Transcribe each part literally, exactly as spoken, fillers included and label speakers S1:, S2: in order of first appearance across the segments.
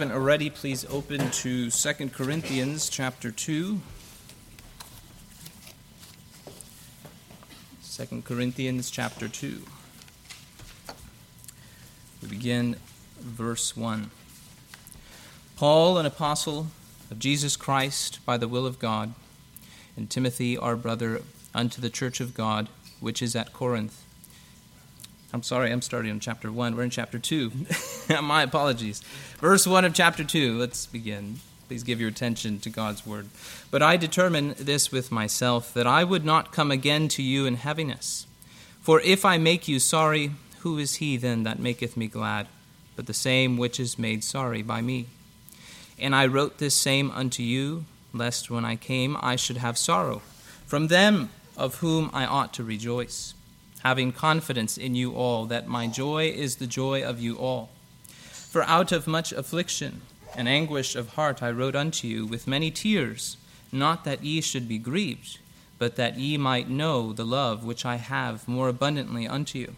S1: Already, please open to Second Corinthians chapter two. Second Corinthians chapter two. We begin verse one. Paul, an apostle of Jesus Christ by the will of God, and Timothy, our brother, unto the church of God, which is at Corinth. I'm sorry, I'm starting on chapter one. We're in chapter two. My apologies. Verse one of chapter two. Let's begin. Please give your attention to God's word. But I determine this with myself, that I would not come again to you in heaviness. For if I make you sorry, who is he then that maketh me glad, but the same which is made sorry by me? And I wrote this same unto you, lest when I came I should have sorrow from them of whom I ought to rejoice, having confidence in you all, that my joy is the joy of you all. For out of much affliction and anguish of heart I wrote unto you with many tears, not that ye should be grieved, but that ye might know the love which I have more abundantly unto you.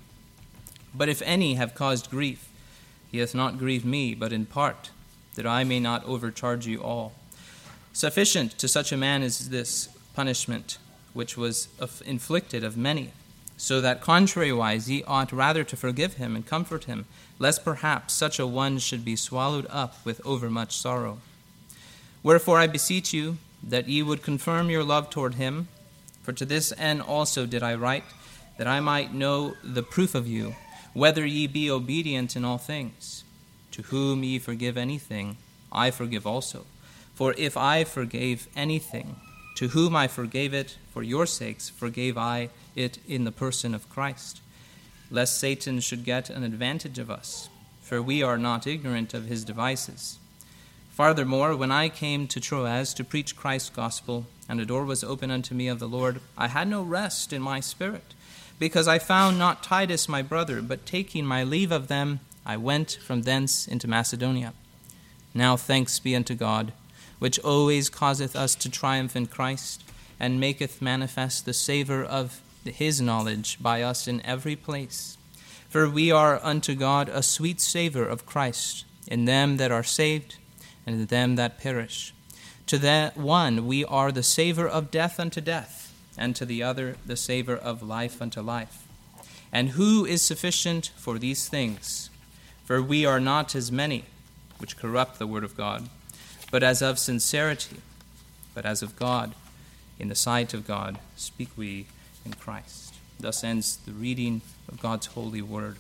S1: But if any have caused grief, he hath not grieved me, but in part, that I may not overcharge you all. Sufficient to such a man is this punishment, which was inflicted of many, so that contrariwise ye ought rather to forgive him and comfort him, lest perhaps such a one should be swallowed up with overmuch sorrow. Wherefore I beseech you that ye would confirm your love toward him, for to this end also did I write, that I might know the proof of you, whether ye be obedient in all things. To whom ye forgive anything, I forgive also. For if I forgave anything, to whom I forgave it, for your sakes forgave I it in the person of Christ, lest Satan should get an advantage of us, for we are not ignorant of his devices. Furthermore, when I came to Troas to preach Christ's gospel, and a door was open unto me of the Lord, I had no rest in my spirit, because I found not Titus my brother, but taking my leave of them, I went from thence into Macedonia. Now thanks be unto God, which always causeth us to triumph in Christ, and maketh manifest the savour of his knowledge by us in every place. For we are unto God a sweet savour of Christ in them that are saved and in them that perish. To the one we are the savour of death unto death, and to the other the savour of life unto life. And who is sufficient for these things? For we are not as many which corrupt the word of God, but as of sincerity, but as of God, in the sight of God, speak we in Christ. Thus ends the reading of God's holy word.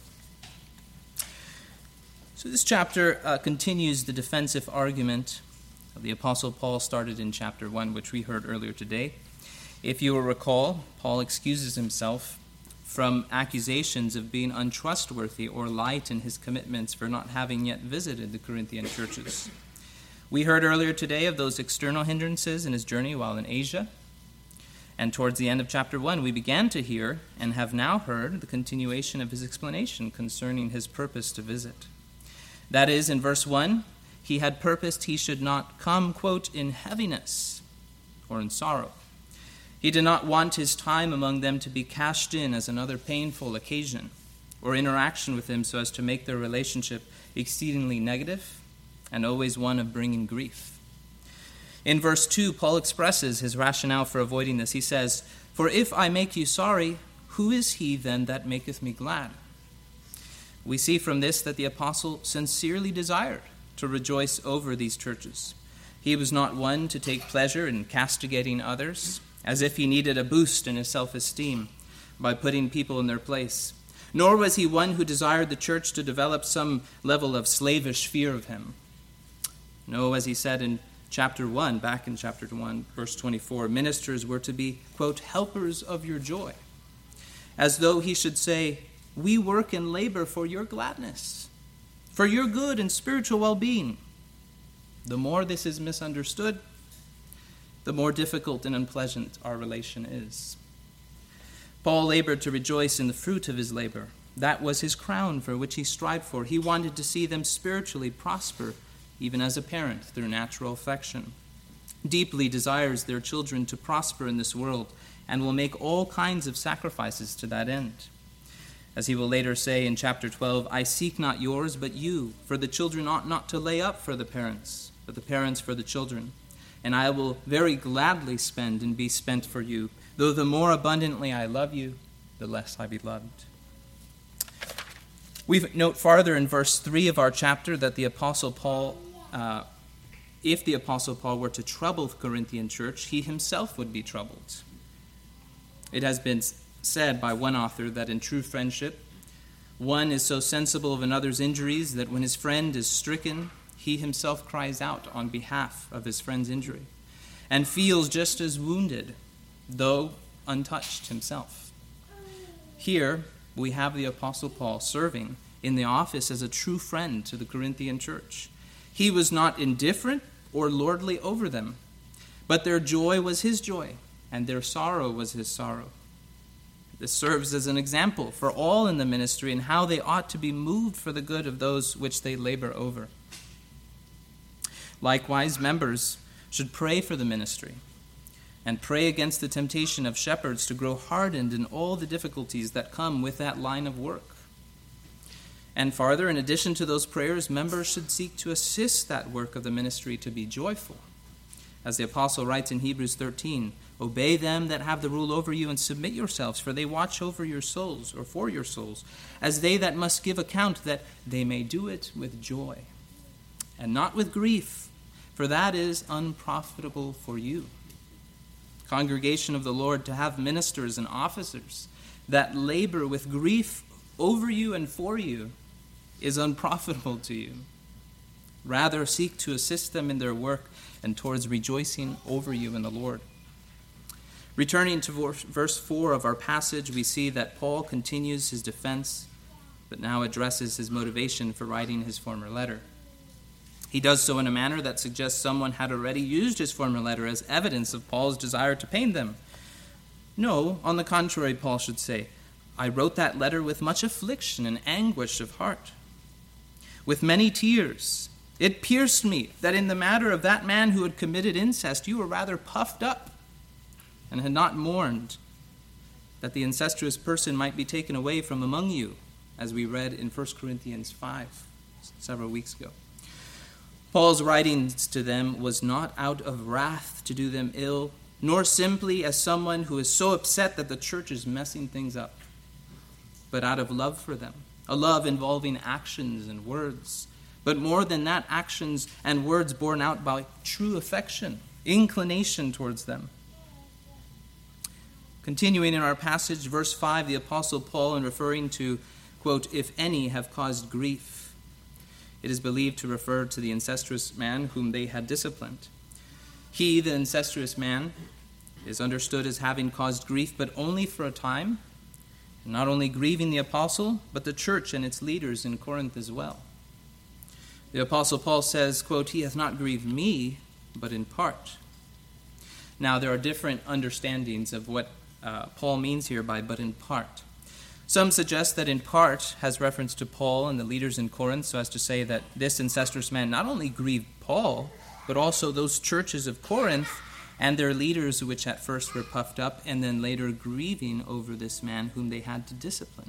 S1: So this chapter uh, continues the defensive argument of the Apostle Paul started in chapter one, which we heard earlier today. If you will recall, Paul excuses himself from accusations of being untrustworthy or light in his commitments for not having yet visited the Corinthian churches. We heard earlier today of those external hindrances in his journey while in Asia. And towards the end of chapter one, we began to hear, and have now heard, the continuation of his explanation concerning his purpose to visit. That is, in verse one, he had purposed he should not come, quote, in heaviness or in sorrow. He did not want his time among them to be cashed in as another painful occasion or interaction with them so as to make their relationship exceedingly negative and always one of bringing grief. In verse two, Paul expresses his rationale for avoiding this. He says, For if I make you sorry, who is he then that maketh me glad? We see from this that the apostle sincerely desired to rejoice over these churches. He was not one to take pleasure in castigating others, as if he needed a boost in his self-esteem by putting people in their place. Nor was he one who desired the church to develop some level of slavish fear of him. No, as he said in chapter one, back in chapter one, verse twenty-four, ministers were to be, quote, helpers of your joy, as though he should say, we work and labor for your gladness, for your good and spiritual well-being. The more this is misunderstood, the more difficult and unpleasant our relation is. Paul labored to rejoice in the fruit of his labor. That was his crown for which he strived for. He wanted to see them spiritually prosper, even as a parent, through natural affection, deeply desires their children to prosper in this world and will make all kinds of sacrifices to that end. As he will later say in chapter twelve, I seek not yours, but you, for the children ought not to lay up for the parents, but the parents for the children. And I will very gladly spend and be spent for you, though the more abundantly I love you, the less I be loved. We note farther in verse three of our chapter that the Apostle Paul, uh, if the Apostle Paul were to trouble the Corinthian church, he himself would be troubled. It has been said by one author that in true friendship, one is so sensible of another's injuries that when his friend is stricken, he himself cries out on behalf of his friend's injury and feels just as wounded, though untouched himself. Here, we have the Apostle Paul serving in the office as a true friend to the Corinthian church. He was not indifferent or lordly over them, but their joy was his joy, and their sorrow was his sorrow. This serves as an example for all in the ministry and how they ought to be moved for the good of those which they labor over. Likewise, members should pray for the ministry and pray against the temptation of shepherds to grow hardened in all the difficulties that come with that line of work. And farther, in addition to those prayers, members should seek to assist that work of the ministry to be joyful. As the apostle writes in Hebrews thirteen, obey them that have the rule over you and submit yourselves, for they watch over your souls, or for your souls, as they that must give account, that they may do it with joy, and not with grief, for that is unprofitable for you. Congregation of the Lord, to have ministers and officers that labor with grief over you and for you is unprofitable to you. Rather, seek to assist them in their work and towards rejoicing over you in the Lord. Returning to verse four of our passage, we see that Paul continues his defense, but now addresses his motivation for writing his former letter. He does so in a manner that suggests someone had already used his former letter as evidence of Paul's desire to pain them. No, on the contrary, Paul should say, I wrote that letter with much affliction and anguish of heart, with many tears. It pierced me that in the matter of that man who had committed incest, you were rather puffed up and had not mourned that the incestuous person might be taken away from among you, as we read in First Corinthians five several weeks ago. Paul's writings to them was not out of wrath to do them ill, nor simply as someone who is so upset that the church is messing things up, but out of love for them, a love involving actions and words, but more than that, actions and words borne out by true affection, inclination towards them. Continuing in our passage, verse five, the Apostle Paul, in referring to, quote, if any have caused grief, it is believed to refer to the incestuous man whom they had disciplined. He, the incestuous man, is understood as having caused grief, but only for a time, not only grieving the apostle, but the church and its leaders in Corinth as well. The Apostle Paul says, quote, he hath not grieved me, but in part. Now, there are different understandings of what uh, Paul means here by but in part. Some suggest that in part has reference to Paul and the leaders in Corinth, so as to say that this incestuous man not only grieved Paul, but also those churches of Corinth and their leaders, which at first were puffed up and then later grieving over this man whom they had to discipline.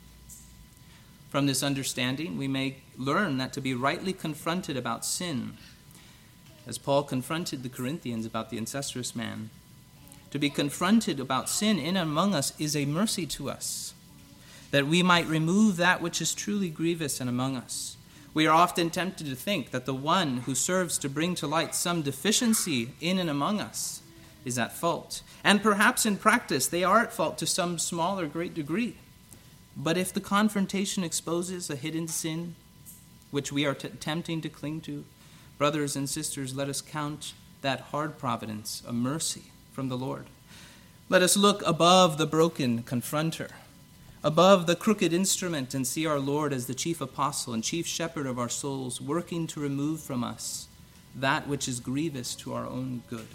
S1: From this understanding, we may learn that to be rightly confronted about sin, as Paul confronted the Corinthians about the incestuous man, to be confronted about sin in and among us is a mercy to us, that we might remove that which is truly grievous in among us. We are often tempted to think that the one who serves to bring to light some deficiency in and among us is at fault. And perhaps in practice they are at fault to some small or great degree. But if the confrontation exposes a hidden sin, which we are t- attempting to cling to, brothers and sisters, let us count that hard providence a mercy from the Lord. Let us look above the broken confronter, above the crooked instrument, and see our Lord as the chief apostle and chief shepherd of our souls, working to remove from us that which is grievous to our own good.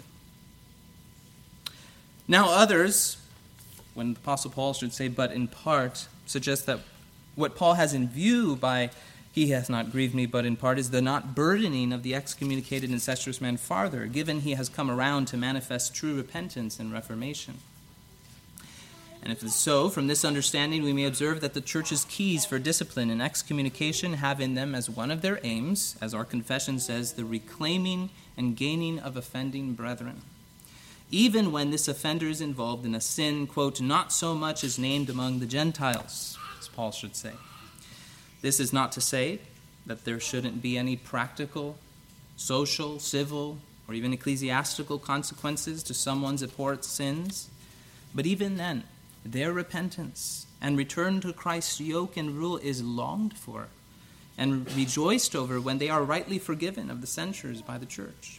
S1: Now others, when the Apostle Paul should say but in part, suggest that what Paul has in view by he hath not grieved me but in part is the not burdening of the excommunicated incestuous man farther, given he has come around to manifest true repentance and reformation. And if so, from this understanding, we may observe that the Church's keys for discipline and excommunication have in them as one of their aims, as our confession says, the reclaiming and gaining of offending brethren, even when this offender is involved in a sin, quote, not so much as named among the Gentiles, as Paul should say. This is not to say that there shouldn't be any practical, social, civil, or even ecclesiastical consequences to someone's abhorrent sins, but even then, their repentance and return to Christ's yoke and rule is longed for and rejoiced over when they are rightly forgiven of the censures by the Church.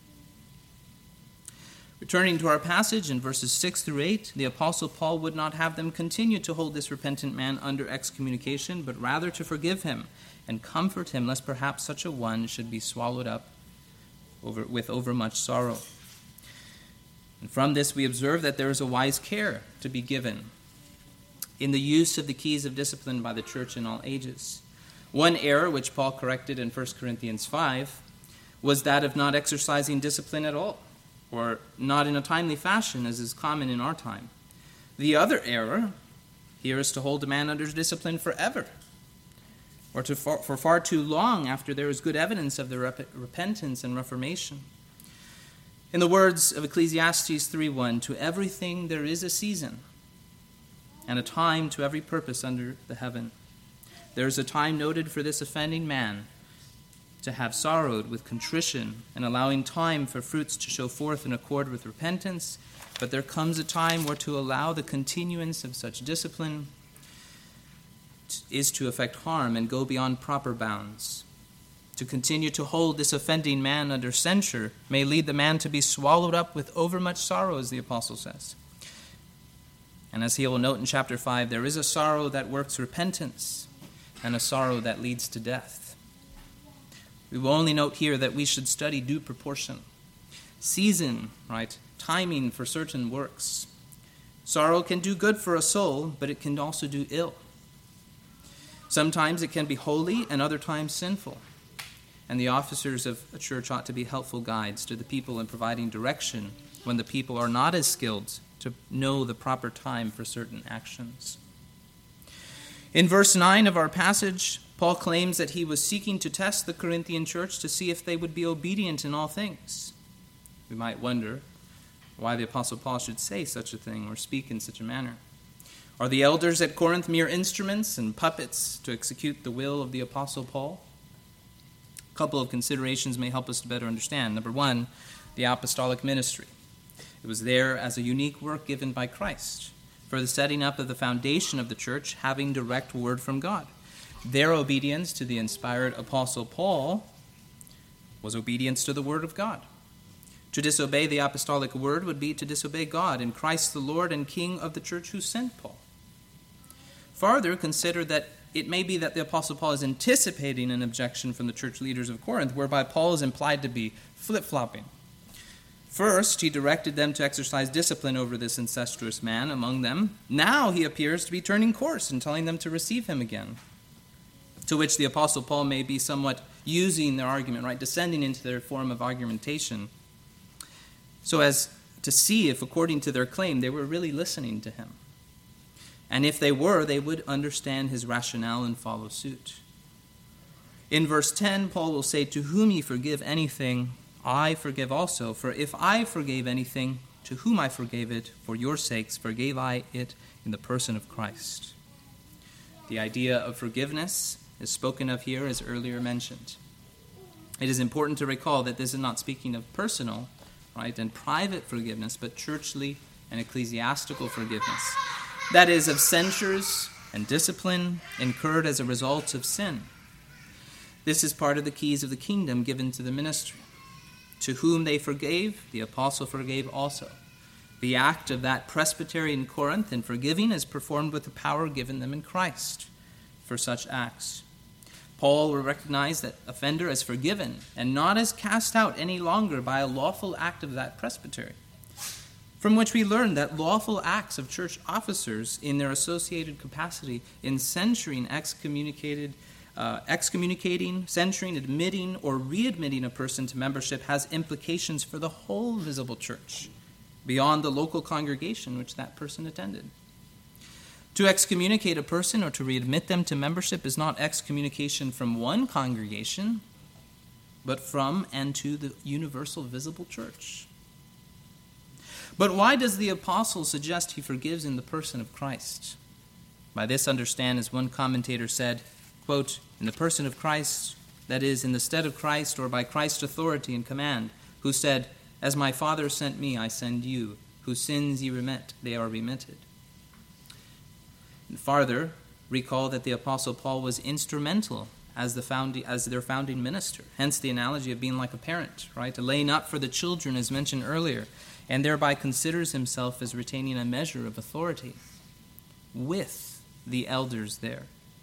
S1: Returning to our passage in verses six through eight, the Apostle Paul would not have them continue to hold this repentant man under excommunication, but rather to forgive him and comfort him, lest perhaps such a one should be swallowed up over, with overmuch sorrow. And from this we observe that there is a wise care to be given in the use of the keys of discipline by the Church in all ages. One error which Paul corrected in First Corinthians five was that of not exercising discipline at all, or not in a timely fashion, as is common in our time. The other error here is to hold a man under discipline forever, or to for, for far too long after there is good evidence of the rep- repentance and reformation. In the words of Ecclesiastes three one, to everything there is a season, and a time to every purpose under the heaven. There is a time noted for this offending man to have sorrowed with contrition and allowing time for fruits to show forth in accord with repentance, but there comes a time where to allow the continuance of such discipline is to effect harm and go beyond proper bounds. To continue to hold this offending man under censure may lead the man to be swallowed up with overmuch sorrow, as the apostle says. And as he will note in chapter five, there is a sorrow that works repentance and a sorrow that leads to death. We will only note here that we should study due proportion. Season, right? Timing for certain works. Sorrow can do good for a soul, but it can also do ill. Sometimes it can be holy and other times sinful. And the officers of a church ought to be helpful guides to the people in providing direction when the people are not as skilled to know the proper time for certain actions. In verse nine of our passage, Paul claims that he was seeking to test the Corinthian church to see if they would be obedient in all things. We might wonder why the Apostle Paul should say such a thing or speak in such a manner. Are the elders at Corinth mere instruments and puppets to execute the will of the Apostle Paul? A couple of considerations may help us to better understand. Number one, the apostolic ministry. It was there as a unique work given by Christ for the setting up of the foundation of the church, having direct word from God. Their obedience to the inspired Apostle Paul was obedience to the word of God. To disobey the apostolic word would be to disobey God and Christ the Lord and King of the church who sent Paul. Farther, consider that it may be that the Apostle Paul is anticipating an objection from the church leaders of Corinth, whereby Paul is implied to be flip-flopping. First, he directed them to exercise discipline over this incestuous man among them. Now he appears to be turning course and telling them to receive him again. To which the Apostle Paul may be somewhat using their argument, right, descending into their form of argumentation, so as to see if, according to their claim, they were really listening to him. And if they were, they would understand his rationale and follow suit. In verse ten, Paul will say, to whom ye forgive anything, I forgive also. For if I forgave anything, to whom I forgave it, for your sakes forgave I it in the person of Christ. The idea of forgiveness is spoken of here as earlier mentioned. It is important to recall that this is not speaking of personal, right, and private forgiveness, but churchly and ecclesiastical forgiveness. That is, of censures and discipline incurred as a result of sin. This is part of the keys of the kingdom given to the ministry. To whom they forgave, the apostle forgave also. The act of that presbytery in Corinth in forgiving is performed with the power given them in Christ for such acts. Paul will recognize that offender as forgiven and not as cast out any longer by a lawful act of that presbytery, from which we learn that lawful acts of church officers in their associated capacity in censuring, excommunicated, uh, excommunicating, censuring, admitting, or readmitting a person to membership has implications for the whole visible church beyond the local congregation which that person attended. To excommunicate a person or to readmit them to membership is not excommunication from one congregation, but from and to the universal visible church. But why does the apostle suggest he forgives in the person of Christ? By this understand, as one commentator said, quote, in the person of Christ, that is, in the stead of Christ or by Christ's authority and command, who said, as my Father sent me, I send you, whose sins ye remit, they are remitted. And farther, recall that the Apostle Paul was instrumental as the founding, as their founding minister. Hence the analogy of being like a parent, right? Laying up for the children, as mentioned earlier, and thereby considers himself as retaining a measure of authority with the elders there.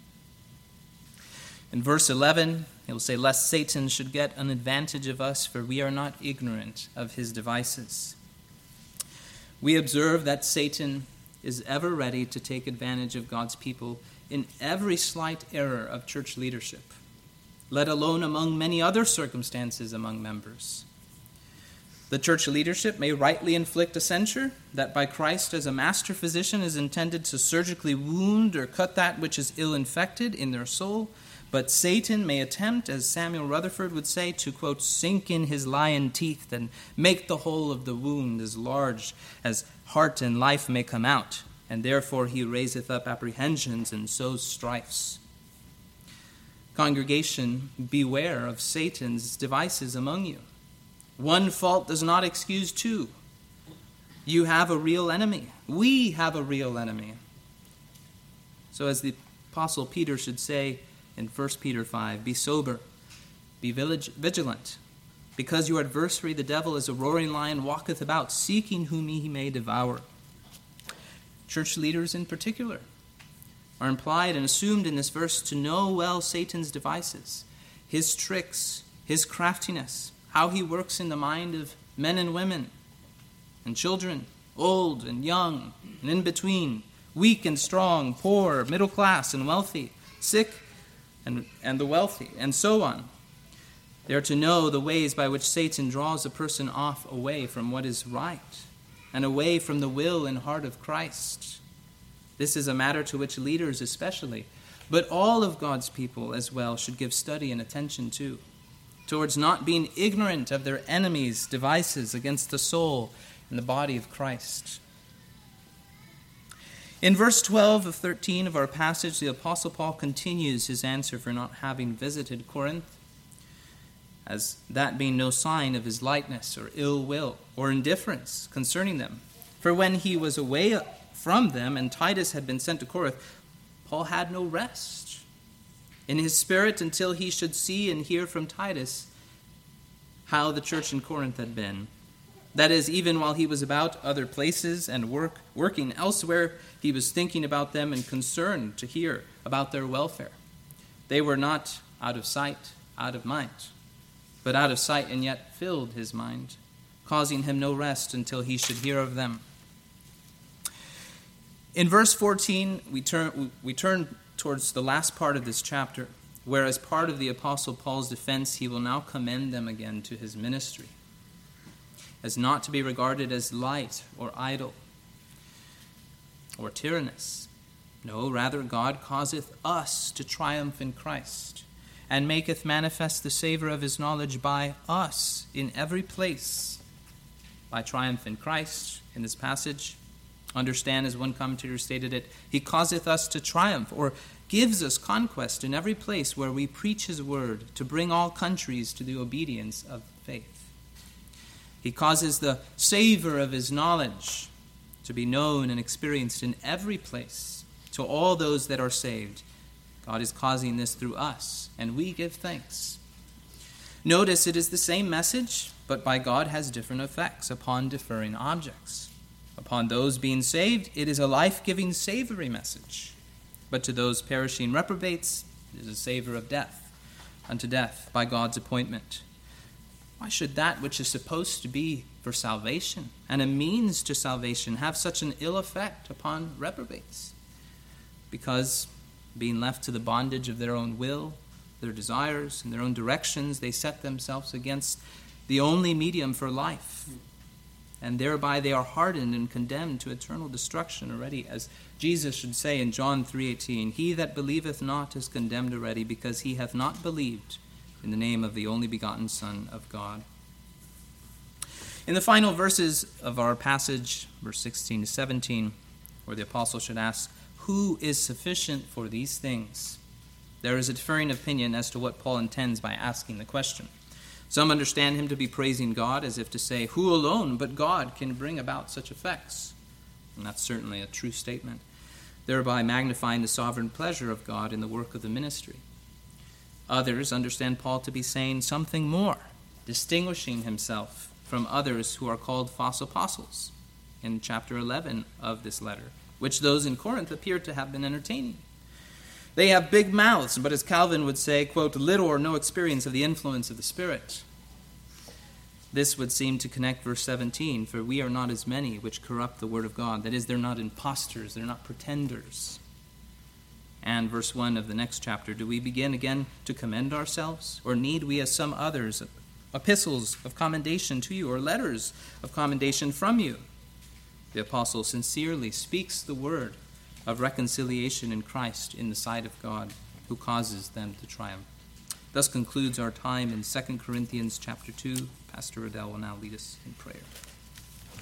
S1: In verse eleven, he will say, lest Satan should get an advantage of us, for we are not ignorant of his devices. We observe that Satan is ever ready to take advantage of God's people in every slight error of church leadership, let alone among many other circumstances among members. The church leadership may rightly inflict a censure that by Christ as a master physician is intended to surgically wound or cut that which is ill-infected in their soul, but Satan may attempt, as Samuel Rutherford would say, to, quote, sink in his lion teeth and make the hole of the wound as large as heart and life may come out, and therefore he raiseth up apprehensions and sows strifes. Congregation, beware of Satan's devices among you. One fault does not excuse two. You have a real enemy. We have a real enemy. So as the Apostle Peter should say in First Peter five, be sober, be vigilant, because your adversary, the devil, as a roaring lion, walketh about, seeking whom he may devour. Church leaders in particular are implied and assumed in this verse to know well Satan's devices, his tricks, his craftiness, how he works in the mind of men and women, and children, old and young, and in between, weak and strong, poor, middle class and wealthy, sick and, and the wealthy, and so on. They are to know the ways by which Satan draws a person off away from what is right and away from the will and heart of Christ. This is a matter to which leaders especially, but all of God's people as well, should give study and attention to, towards not being ignorant of their enemies' devices against the soul and the body of Christ. In verse twelve of thirteen of our passage, the Apostle Paul continues his answer for not having visited Corinth, as that being no sign of his lightness or ill will or indifference concerning them. For when he was away from them and Titus had been sent to Corinth, Paul had no rest in his spirit until he should see and hear from Titus how the church in Corinth had been. That is, even while he was about other places and work working elsewhere, he was thinking about them and concerned to hear about their welfare. They were not out of sight, out of mind, but out of sight and yet filled his mind, causing him no rest until he should hear of them. In verse fourteen, we turn we turn towards the last part of this chapter, where as part of the Apostle Paul's defense, he will now commend them again to his ministry, as not to be regarded as light or idle or tyrannous. No, rather God causeth us to triumph in Christ, and maketh manifest the savor of his knowledge by us in every place. By triumph in Christ, in this passage, understand, as one commentator stated it, he causeth us to triumph, or gives us conquest in every place where we preach his word, to bring all countries to the obedience of faith. He causes the savor of his knowledge to be known and experienced in every place to all those that are saved. God is causing this through us, and we give thanks. Notice it is the same message, but by God has different effects upon differing objects. Upon those being saved, it is a life-giving, savory message. But to those perishing reprobates, it is a savor of death, unto death by God's appointment. Why should that which is supposed to be for salvation and a means to salvation have such an ill effect upon reprobates? Because being left to the bondage of their own will, their desires, and their own directions, they set themselves against the only medium for life, and thereby they are hardened and condemned to eternal destruction already, as Jesus should say in John three eighteen, "He that believeth not is condemned already, because he hath not believed in the name of the only begotten Son of God." In the final verses of our passage, verse sixteen to seventeen, where the apostle should ask, "Who is sufficient for these things?" there is a differing opinion as to what Paul intends by asking the question. Some understand him to be praising God, as if to say, who alone but God can bring about such effects? And that's certainly a true statement, thereby magnifying the sovereign pleasure of God in the work of the ministry. Others understand Paul to be saying something more, distinguishing himself from others who are called false apostles in chapter eleven of this letter, which those in Corinth appear to have been entertaining. They have big mouths, but as Calvin would say, quote, little or no experience of the influence of the Spirit. This would seem to connect verse seventeen, for we are not as many which corrupt the word of God. That is, they're not impostors, they're not pretenders. And verse one of the next chapter, do we begin again to commend ourselves? Or need we, as some others, epistles of commendation to you, or letters of commendation from you? The apostle sincerely speaks the word of reconciliation in Christ in the sight of God, who causes them to triumph. Thus concludes our time in Second Corinthians chapter two. Pastor Riddell will now lead us in prayer.